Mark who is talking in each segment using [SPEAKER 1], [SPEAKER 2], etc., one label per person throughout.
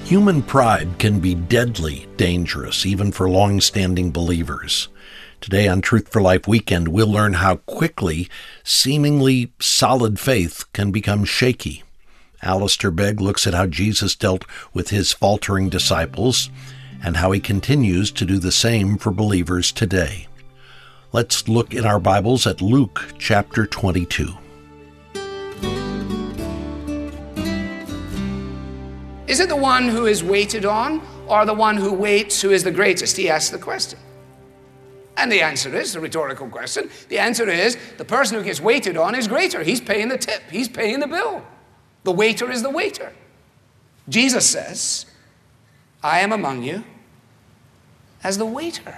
[SPEAKER 1] Human pride can be deadly dangerous, even for long-standing believers. Today on Truth for Life Weekend, we'll learn how quickly seemingly solid faith can become shaky. Alistair Begg looks at how Jesus dealt with his faltering disciples and how he continues to do the same for believers today. Let's look in our Bibles at Luke chapter 22.
[SPEAKER 2] Is it the one who is waited on or the one who waits who is the greatest? He asks the question. And the answer is, the rhetorical question, the answer is the person who gets waited on is greater. He's paying the tip. He's paying the bill. The waiter is the waiter. Jesus says, I am among you as the waiter.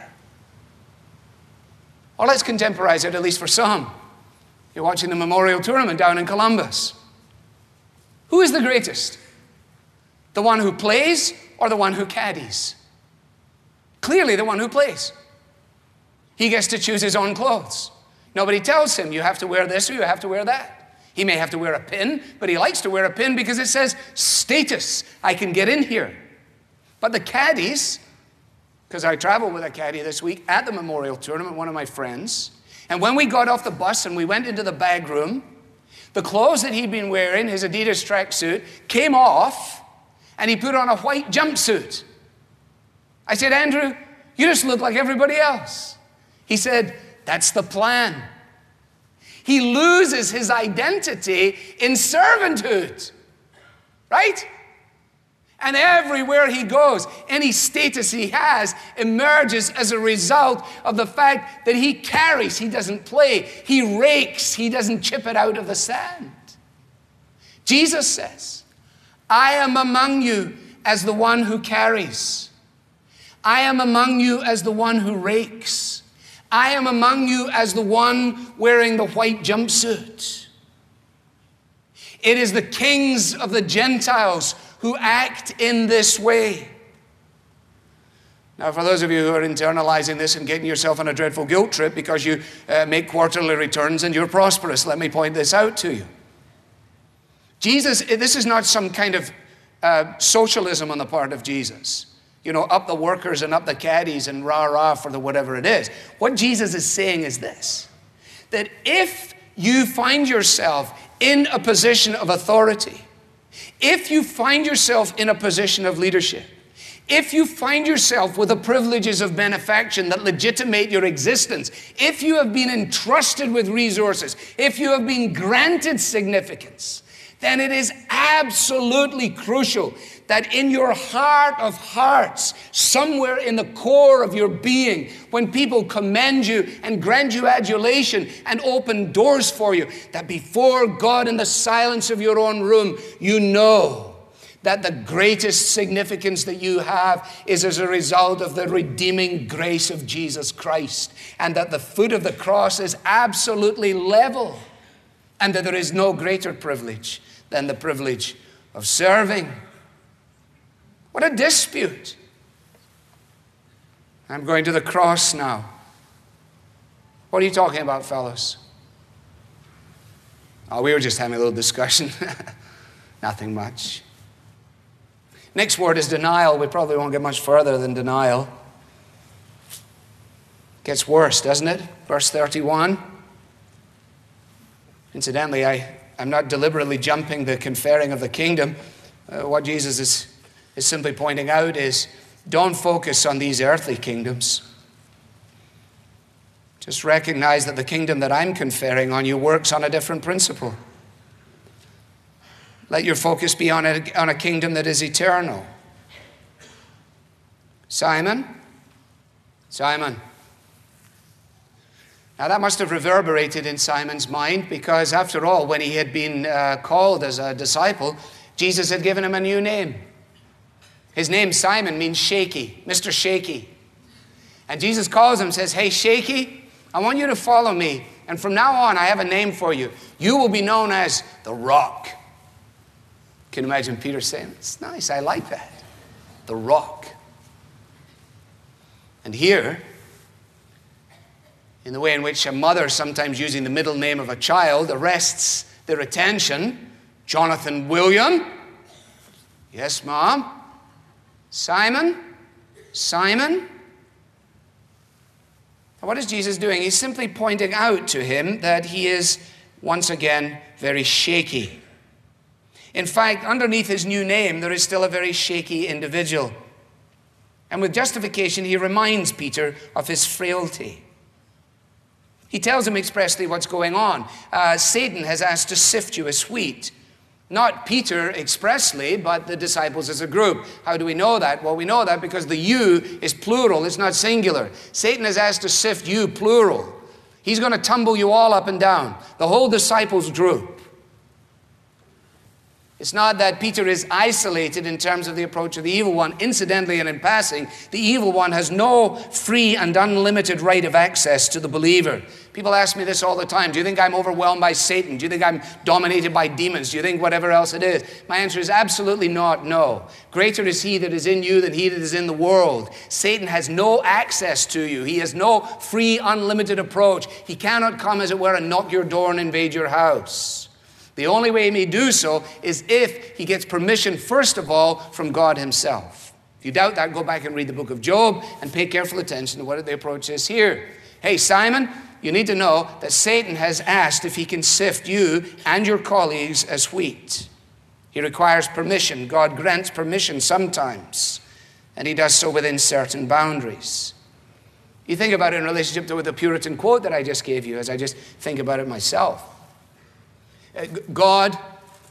[SPEAKER 2] Or let's contemporize it, at least for some. You're watching the Memorial Tournament down in Columbus. Who is the greatest? The one who plays or the one who caddies? Clearly the one who plays. He gets to choose his own clothes. Nobody tells him you have to wear this or you have to wear that. He may have to wear a pin, but he likes to wear a pin because it says status. I can get in here. But the caddies, because I traveled with a caddy this week at the Memorial Tournament, one of my friends, and when we got off the bus and we went into the bag room, the clothes that he'd been wearing, his Adidas tracksuit, came off and he put on a white jumpsuit. I said, Andrew, you just look like everybody else. He said, that's the plan. He loses his identity in servanthood, right? And everywhere he goes, any status he has emerges as a result of the fact that he carries, he doesn't play, he rakes, he doesn't chip it out of the sand. Jesus says, I am among you as the one who carries. I am among you as the one who rakes. I am among you as the one wearing the white jumpsuit. It is the kings of the Gentiles who act in this way. Now, for those of you who are internalizing this and getting yourself on a dreadful guilt trip because you make quarterly returns and you're prosperous, let me point this out to you. Jesus, this is not some kind of socialism on the part of Jesus. You know, up the workers and up the caddies and rah-rah for the whatever it is. What Jesus is saying is this, that if you find yourself in a position of authority, if you find yourself in a position of leadership, if you find yourself with the privileges of benefaction that legitimate your existence, if you have been entrusted with resources, if you have been granted significance, then it is absolutely crucial that in your heart of hearts, somewhere in the core of your being, when people commend you and grant you adulation and open doors for you, that before God in the silence of your own room, you know that the greatest significance that you have is as a result of the redeeming grace of Jesus Christ, and that the foot of the cross is absolutely level, and that there is no greater privilege than the privilege of serving. What a dispute. I'm going to the cross now. What are you talking about, fellows? Oh, we were just having a little discussion. Nothing much. Next word is denial. We probably won't get much further than denial. Gets worse, doesn't it? Verse 31. Incidentally, I'm not deliberately jumping the conferring of the kingdom. What Jesus is simply pointing out is, don't focus on these earthly kingdoms. Just recognize that the kingdom that I'm conferring on you works on a different principle. Let your focus be on a kingdom that is eternal. Simon. Now that must have reverberated in Simon's mind, because after all, when he had been called as a disciple, Jesus had given him a new name. His name, Simon, means shaky, Mr. Shaky. And Jesus calls him, says, hey, Shaky, I want you to follow me. And from now on, I have a name for you. You will be known as the Rock. Can you imagine Peter saying, it's nice, I like that. The Rock. And here, in the way in which a mother, sometimes using the middle name of a child, arrests their attention, Jonathan William. Yes, Mom? Simon, Simon. What is Jesus doing? He's simply pointing out to him that he is once again very shaky. In fact, underneath his new name, there is still a very shaky individual. And with justification, he reminds Peter of his frailty. He tells him expressly what's going on. Satan has asked to sift you as wheat. Not Peter expressly, but the disciples as a group. How do we know that? Well, we know that because the you is plural, it's not singular. Satan has asked to sift you, plural. He's going to tumble you all up and down, the whole disciples group. It's not that Peter is isolated in terms of the approach of the evil one. Incidentally and in passing, the evil one has no free and unlimited right of access to the believer. People ask me this all the time. Do you think I'm overwhelmed by Satan? Do you think I'm dominated by demons? Do you think whatever else it is? My answer is absolutely not, no. Greater is he that is in you than he that is in the world. Satan has no access to you. He has no free, unlimited approach. He cannot come, as it were, and knock your door and invade your house. The only way he may do so is if he gets permission, first of all, from God himself. If you doubt that, go back and read the book of Job and pay careful attention to what the approach is here. Hey, Simon, you need to know that Satan has asked if he can sift you and your colleagues as wheat. He requires permission. God grants permission sometimes, and he does so within certain boundaries. You think about it in relationship to the Puritan quote that I just gave you, as I just think about it myself. God,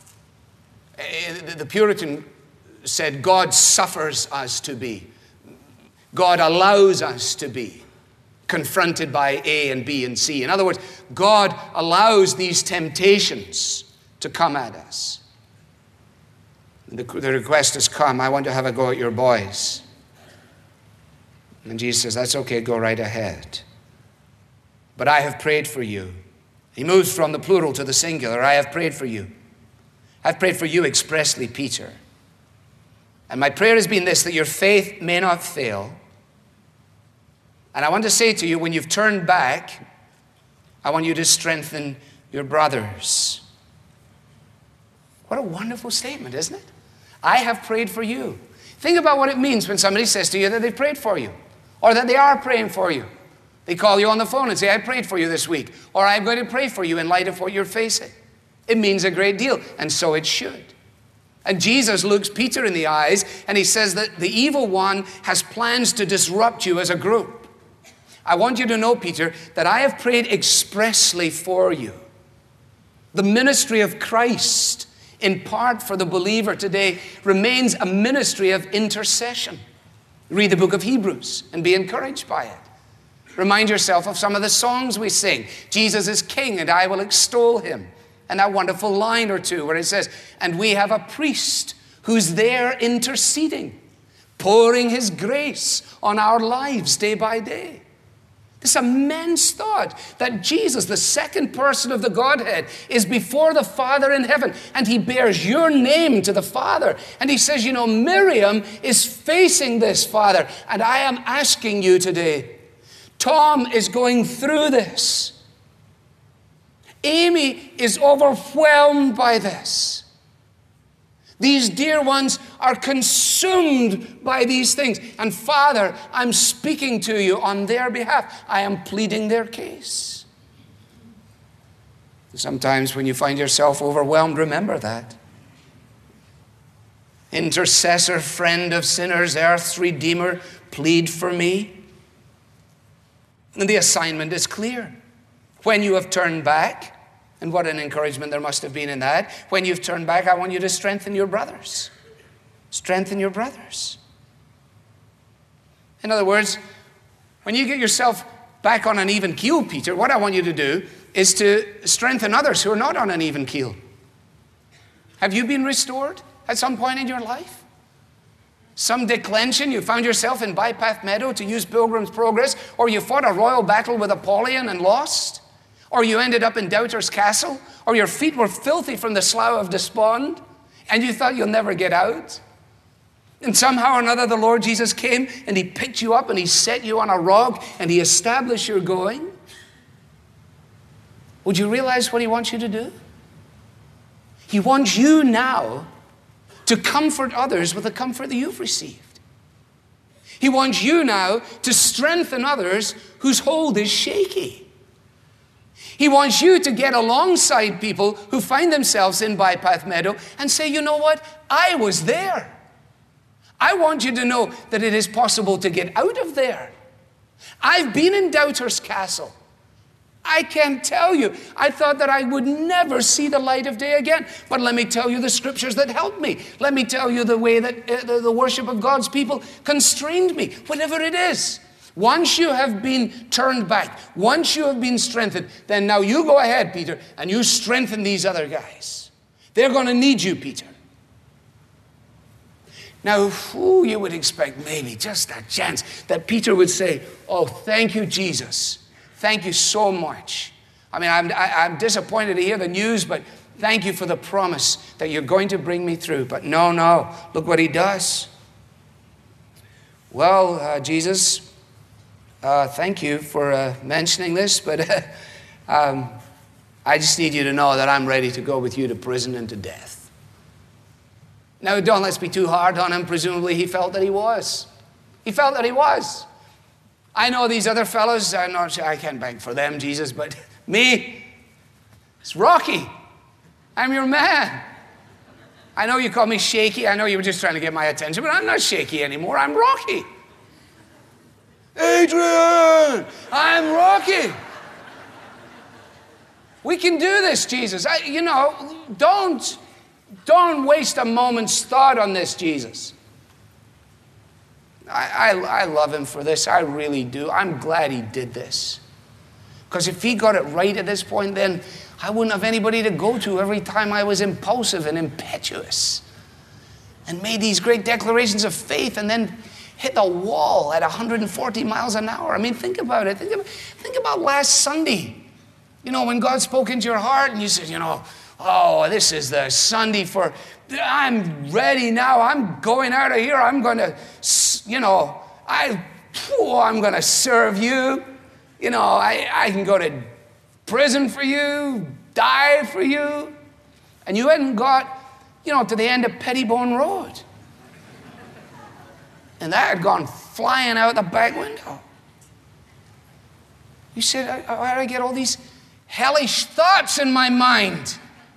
[SPEAKER 2] the Puritan said, God suffers us to be. God allows us to be confronted by A and B and C. In other words, God allows these temptations to come at us. The request has come, I want to have a go at your boys. And Jesus says, that's okay, go right ahead. But I have prayed for you. He moves from the plural to the singular. I have prayed for you. I've prayed for you expressly, Peter. And my prayer has been this, that your faith may not fail. And I want to say to you, when you've turned back, I want you to strengthen your brothers. What a wonderful statement, isn't it? I have prayed for you. Think about what it means when somebody says to you that they've prayed for you, or that they are praying for you. They call you on the phone and say, I prayed for you this week, or I'm going to pray for you in light of what you're facing. It means a great deal, and so it should. And Jesus looks Peter in the eyes, and he says that the evil one has plans to disrupt you as a group. I want you to know, Peter, that I have prayed expressly for you. The ministry of Christ, in part for the believer today, remains a ministry of intercession. Read the book of Hebrews and be encouraged by it. Remind yourself of some of the songs we sing. Jesus is King and I will extol him. And that wonderful line or two where it says, and we have a priest who's there interceding, pouring his grace on our lives day by day. This immense thought that Jesus, the second person of the Godhead, is before the Father in heaven, and he bears your name to the Father. And he says, you know, Miriam is facing this, Father, and I am asking you today. Tom is going through this. Amy is overwhelmed by this. These dear ones are consumed by these things. And Father, I'm speaking to you on their behalf. I am pleading their case. Sometimes when you find yourself overwhelmed, remember that. Intercessor, friend of sinners, earth's redeemer, plead for me. And the assignment is clear. When you have turned back, and what an encouragement there must have been in that, when you've turned back, I want you to strengthen your brothers. Strengthen your brothers. In other words, when you get yourself back on an even keel, Peter, what I want you to do is to strengthen others who are not on an even keel. Have you been restored at some point in your life? Some declension, you found yourself in Bypath Meadow, to use Pilgrim's Progress, or you fought a royal battle with Apollyon and lost, or you ended up in Doubter's Castle, or your feet were filthy from the slough of despond, and you thought you'll never get out. And somehow or another the Lord Jesus came and he picked you up and he set you on a rock and he established your going. Would you realize what he wants you to do? He wants you now to comfort others with the comfort that you've received. He wants you now to strengthen others whose hold is shaky. He wants you to get alongside people who find themselves in Bypath Meadow and say, you know what? I was there. I want you to know that it is possible to get out of there. I've been in Doubter's Castle. I can't tell you. I thought that I would never see the light of day again. But let me tell you the scriptures that helped me. Let me tell you the way that the worship of God's people constrained me. Whatever it is. Once you have been turned back, once you have been strengthened, then now you go ahead, Peter, and you strengthen these other guys. They're going to need you, Peter. Now, you would expect maybe just a chance that Peter would say, oh, thank you, Jesus. Thank you so much. I mean, I'm disappointed to hear the news, but thank you for the promise that you're going to bring me through. But no, look what he does. Well, Jesus, thank you for mentioning this, but I just need you to know that I'm ready to go with you to prison and to death. Now, don't let's be too hard on him. Presumably, he felt that he was. He felt that he was. I know these other fellows, I'm not sure, I can't bank for them, Jesus, but me, it's Rocky. I'm your man. I know you call me shaky. I know you were just trying to get my attention, but I'm not shaky anymore. I'm Rocky. Adrian, I'm Rocky. We can do this, Jesus. Don't waste a moment's thought on this, Jesus. I love him for this. I really do. I'm glad he did this. Because if he got it right at this point, then I wouldn't have anybody to go to every time I was impulsive and impetuous and made these great declarations of faith and then hit the wall at 140 miles an hour. I mean, think about it. Think about last Sunday. You know, when God spoke into your heart and you said, oh, this is the Sunday I'm ready now. I'm going out of here. I'm going to, I'm going to serve you. I can go to prison for you, die for you. And you hadn't got, to the end of Pettibone Road. And that had gone flying out the back window. You said, why do I get all these hellish thoughts in my mind?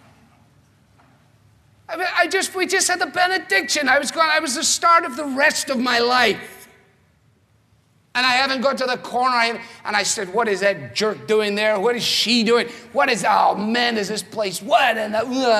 [SPEAKER 2] We just had the benediction. I was the start of the rest of my life. And I haven't got to the corner. And I said, what is that jerk doing there? What is she doing? Oh man, is this place? What? And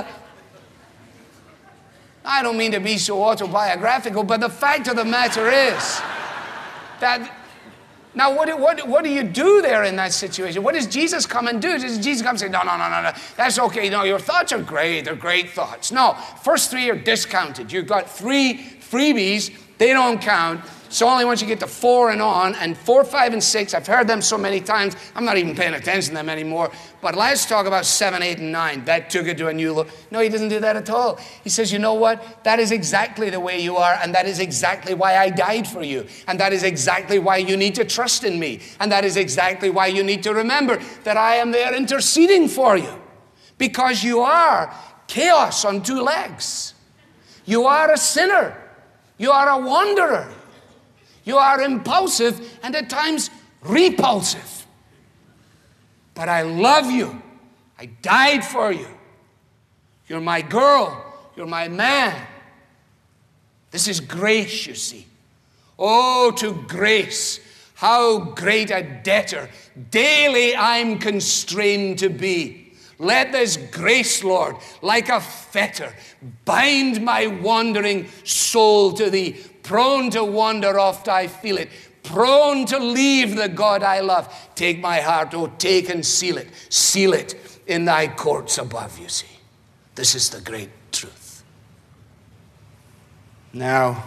[SPEAKER 2] I don't mean to be so autobiographical, but the fact of the matter is that, now what do you do there in that situation? What does Jesus come and do? Does Jesus come and say, no, that's okay. No, your thoughts are great. They're great thoughts. No, first three are discounted. You've got 3 freebies. They don't count. So only once you get to 4 and on, and 4, 5, and 6, I've heard them so many times, I'm not even paying attention to them anymore. But let's talk about 7, 8, and 9. That took it to a new level. No, he doesn't do that at all. He says, you know what? That is exactly the way you are, and that is exactly why I died for you. And that is exactly why you need to trust in me. And that is exactly why you need to remember that I am there interceding for you. Because you are chaos on 2 legs. You are a sinner. You are a wanderer. You are impulsive and at times repulsive. But I love you. I died for you. You're my girl. You're my man. This is grace, you see. Oh, to grace, how great a debtor daily I'm constrained to be. Let this grace, Lord, like a fetter, bind my wandering soul to thee. Prone to wander, oft I feel it. Prone to leave the God I love. Take my heart, oh, take and seal it. Seal it in thy courts above, you see. This is the great truth. Now,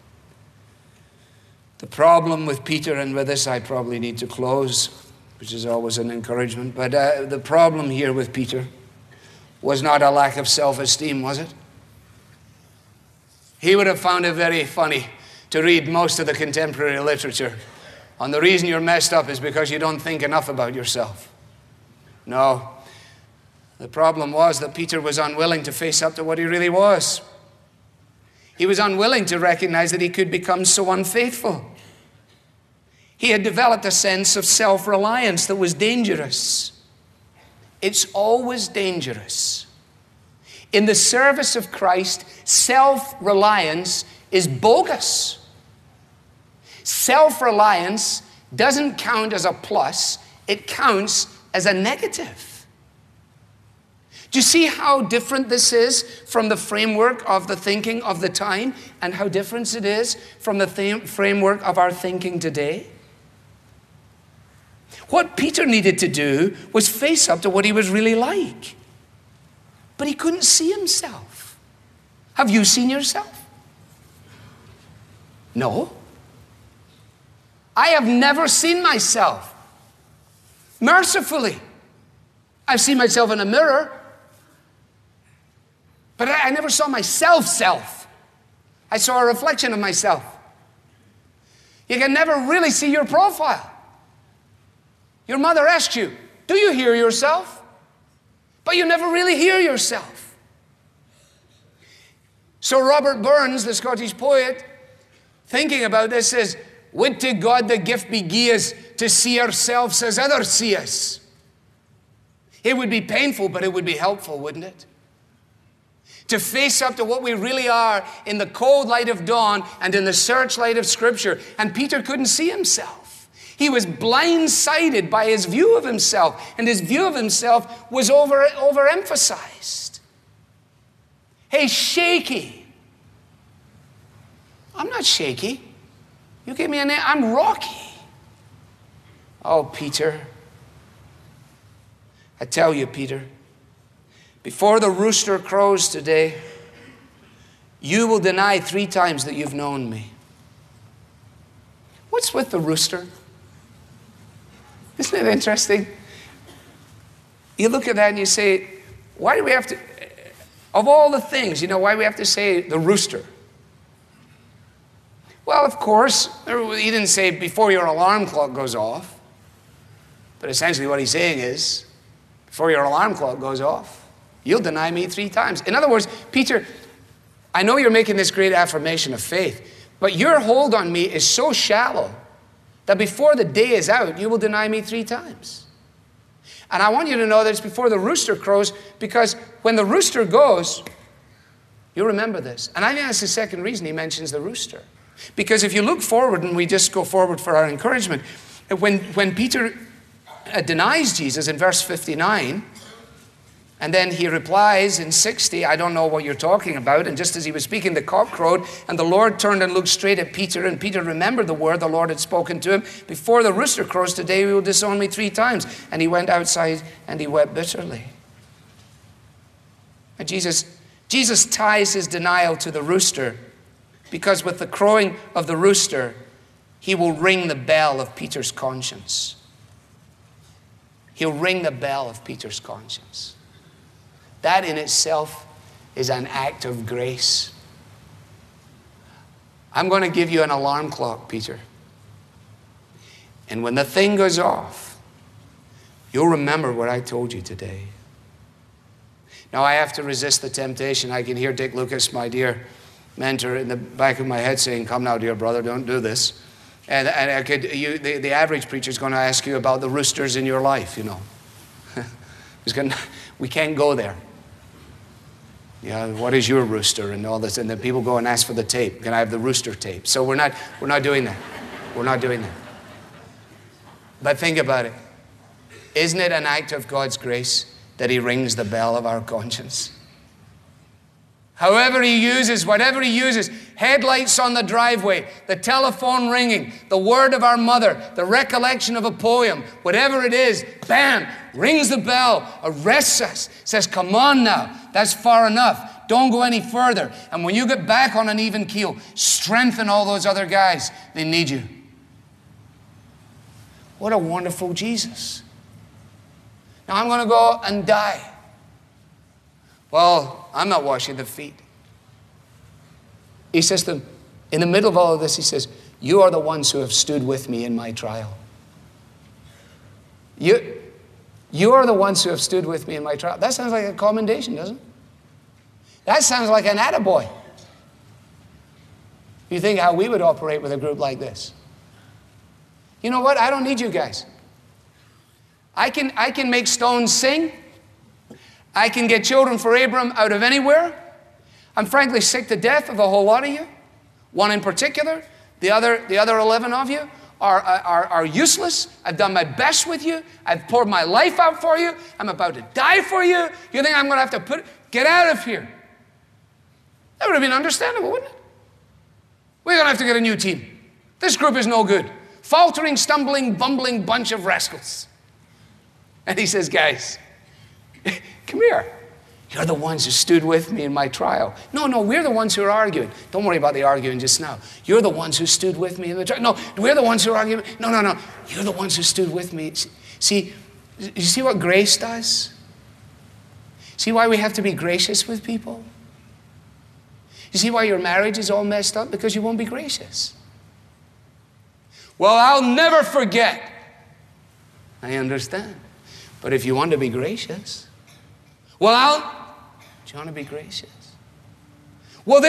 [SPEAKER 2] the problem with Peter, and with this I probably need to close, which is always an encouragement, but the problem here with Peter was not a lack of self-esteem, was it? He would have found it very funny to read most of the contemporary literature on the reason you're messed up is because you don't think enough about yourself. No. The problem was that Peter was unwilling to face up to what he really was. He was unwilling to recognize that he could become so unfaithful. He had developed a sense of self-reliance that was dangerous. It's always dangerous. In the service of Christ, self-reliance is bogus. Self-reliance doesn't count as a plus, it counts as a negative. Do you see how different this is from the framework of the thinking of the time, and how different it is from the framework of our thinking today? What Peter needed to do was face up to what he was really like. But he couldn't see himself. Have you seen yourself? No. I have never seen myself. Mercifully. I've seen myself in a mirror. But I never saw myself. I saw a reflection of myself. You can never really see your profile. Your mother asked you, do you hear yourself? But you never really hear yourself. So Robert Burns, the Scottish poet, thinking about this, says, would to God the gift be gie us to see ourselves as others see us. It would be painful, but it would be helpful, wouldn't it? To face up to what we really are in the cold light of dawn and in the searchlight of Scripture. And Peter couldn't see himself. He was blindsided by his view of himself, and his view of himself was overemphasized. Hey, shaky. I'm not shaky. You gave me a name. I'm rocky. Oh, Peter. I tell you, Peter, before the rooster crows today, you will deny 3 times that you've known me. What's with the rooster? Isn't it interesting? You look at that and you say, why do we have to, of all the things, why do we have to say the rooster? Well, of course, he didn't say before your alarm clock goes off. But essentially what he's saying is, before your alarm clock goes off, you'll deny me 3 times. In other words, Peter, I know you're making this great affirmation of faith, but your hold on me is so shallow that before the day is out, you will deny me 3 times. And I want you to know that it's before the rooster crows, because when the rooster goes, you'll remember this. And I think that's the second reason he mentions the rooster. Because if you look forward, and we just go forward for our encouragement, when Peter denies Jesus in verse 59, and then he replies in 60, I don't know what you're talking about. And just as he was speaking, the cock crowed, and the Lord turned and looked straight at Peter, and Peter remembered the word the Lord had spoken to him. Before the rooster crows today, you will disown me 3 times. And he went outside and he wept bitterly. And Jesus ties his denial to the rooster, because with the crowing of the rooster, he will ring the bell of Peter's conscience. He'll ring the bell of Peter's conscience. That in itself is an act of grace. I'm going to give you an alarm clock, Peter. And when the thing goes off, you'll remember what I told you today. Now I have to resist the temptation. I can hear Dick Lucas, my dear mentor, in the back of my head saying, come now, dear brother, don't do this. And the average preacher is going to ask you about the roosters in your life, we can't go there. What is your rooster and all this? And then people go and ask for the tape. Can I have the rooster tape? So we're not doing that. We're not doing that. But think about it. Isn't it an act of God's grace that he rings the bell of our conscience? However he uses, whatever he uses, headlights on the driveway, the telephone ringing, the word of our mother, the recollection of a poem, whatever it is, bam, rings the bell, arrests us, says, come on now, that's far enough. Don't go any further. And when you get back on an even keel, strengthen all those other guys. They need you. What a wonderful Jesus. Now I'm going to go and die. Well, I'm not washing the feet. He says to them, in the middle of all of this, he says, you are the ones who have stood with me in my trial. You are the ones who have stood with me in my trial. That sounds like a commendation, doesn't it? That sounds like an attaboy. You think how we would operate with a group like this. You know what? I don't need you guys. I can make stones sing. I can get children for Abram out of anywhere. I'm frankly sick to death of a whole lot of you. One in particular. The other 11 of you are useless. I've done my best with you. I've poured my life out for you. I'm about to die for you. You think I'm going to have to get out of here? That would have been understandable, wouldn't it? We're going to have to get a new team. This group is no good. Faltering, stumbling, bumbling bunch of rascals. And he says, guys, come here. You're the ones who stood with me in my trial. No, we're the ones who are arguing. Don't worry about the arguing just now. You're the ones who stood with me in the trial. No, we're the ones who are arguing. No. You're the ones who stood with me. See, you see what grace does? See why we have to be gracious with people? You see why your marriage is all messed up? Because you won't be gracious. Well, I'll never forget. I understand. But if you want to be gracious, do you want to be gracious? Well,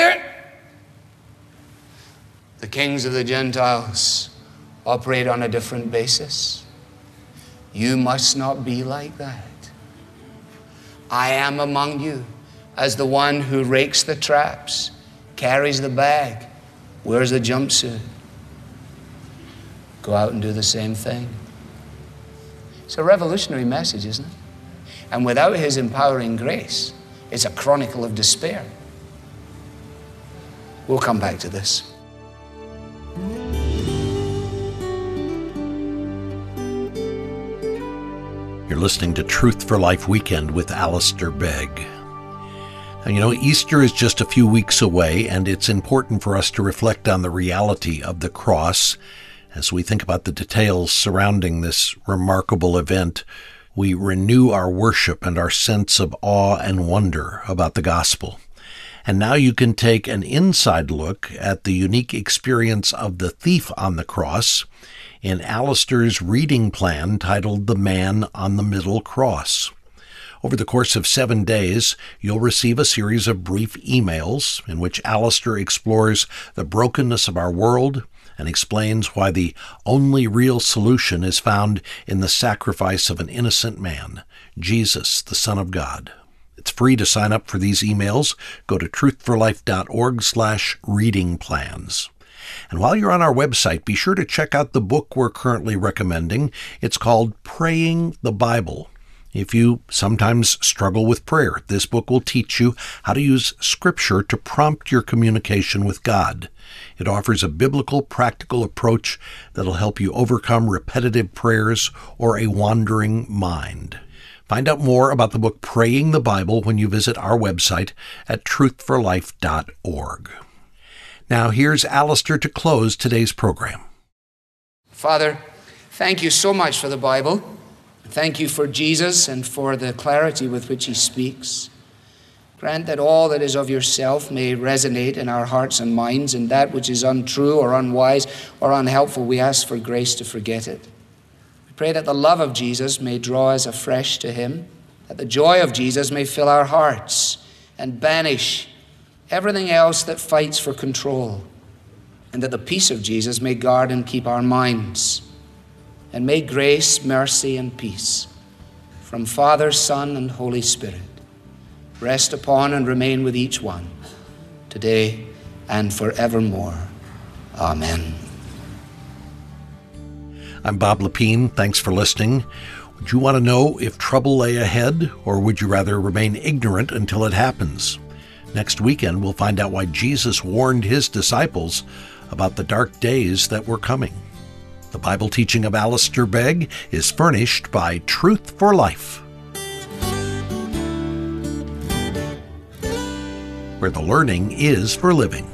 [SPEAKER 2] the kings of the Gentiles operate on a different basis. You must not be like that. I am among you as the one who rakes the traps, carries the bag, wears the jumpsuit. Go out and do the same thing. It's a revolutionary message, isn't it? And without his empowering grace, it's a chronicle of despair. We'll come back to this.
[SPEAKER 1] You're listening to Truth for Life Weekend with Alistair Begg. And you know, Easter is just a few weeks away, and it's important for us to reflect on the reality of the cross. As we think about the details surrounding this remarkable event, we renew our worship and our sense of awe and wonder about the gospel. And now you can take an inside look at the unique experience of the thief on the cross in Alistair's reading plan titled The Man on the Middle Cross. Over the course of 7 days, you'll receive a series of brief emails in which Alistair explores the brokenness of our world and explains why the only real solution is found in the sacrifice of an innocent man, Jesus, the Son of God. It's free to sign up for these emails. Go to truthforlife.org/reading plans. And while you're on our website, be sure to check out the book we're currently recommending. It's called Praying the Bible. If you sometimes struggle with prayer, this book will teach you how to use Scripture to prompt your communication with God. It offers a biblical, practical approach that'll help you overcome repetitive prayers or a wandering mind. Find out more about the book Praying the Bible when you visit our website at truthforlife.org. Now here's Alistair to close today's program.
[SPEAKER 2] Father, thank you so much for the Bible. Thank you for Jesus and for the clarity with which he speaks. Grant that all that is of yourself may resonate in our hearts and minds, and that which is untrue or unwise or unhelpful, we ask for grace to forget it. We pray that the love of Jesus may draw us afresh to him, that the joy of Jesus may fill our hearts and banish everything else that fights for control, and that the peace of Jesus may guard and keep our minds. And may grace, mercy, and peace from Father, Son, and Holy Spirit rest upon and remain with each one, today and forevermore. Amen.
[SPEAKER 1] I'm Bob Lepine. Thanks for listening. Would you want to know if trouble lay ahead, or would you rather remain ignorant until it happens? Next weekend, we'll find out why Jesus warned his disciples about the dark days that were coming. The Bible teaching of Alistair Begg is furnished by Truth for Life, where the learning is for living.